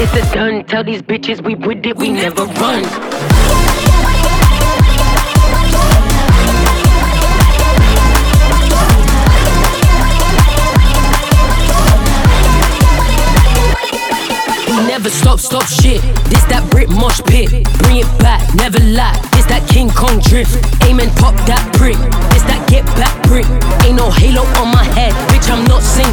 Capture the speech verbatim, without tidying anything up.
It's a done. Tell these bitches we with it, we never run. Never stop, stop shit. This that Brit mosh pit. Bring it back, never lie. This that King Kong drift. Aim and pop that brick. This that get back brick. Ain't no halo on my head, bitch, I'm not Saint